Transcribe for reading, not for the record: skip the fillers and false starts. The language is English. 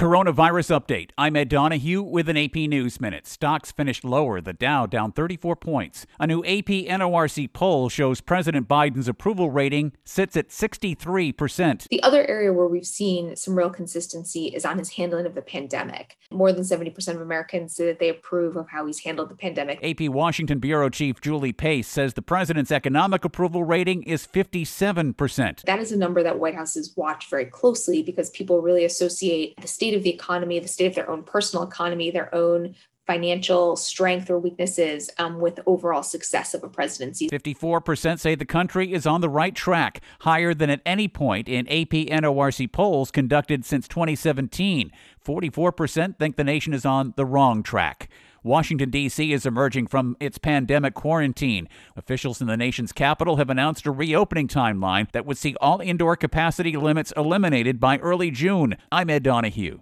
Coronavirus update. I'm Ed Donahue with an AP News Minute. Stocks finished lower, the Dow down 34 points. A new AP NORC poll shows President Biden's approval rating sits at 63%. The other area where we've seen some real consistency is on his handling of the pandemic. More than 70% of Americans say that they approve of how he's handled the pandemic. AP Washington Bureau Chief Julie Pace says the president's economic approval rating is 57%. That is a number that White House has watched very closely because people really associate the state of the economy, the state of their own personal economy, their own financial strength or weaknesses with overall success of a presidency. 54% say the country is on the right track, higher than at any point in AP NORC polls conducted since 2017. 44% think the nation is on the wrong track. Washington, D.C. is emerging from its pandemic quarantine. Officials in the nation's capital have announced a reopening timeline that would see all indoor capacity limits eliminated by early June. I'm Ed Donahue.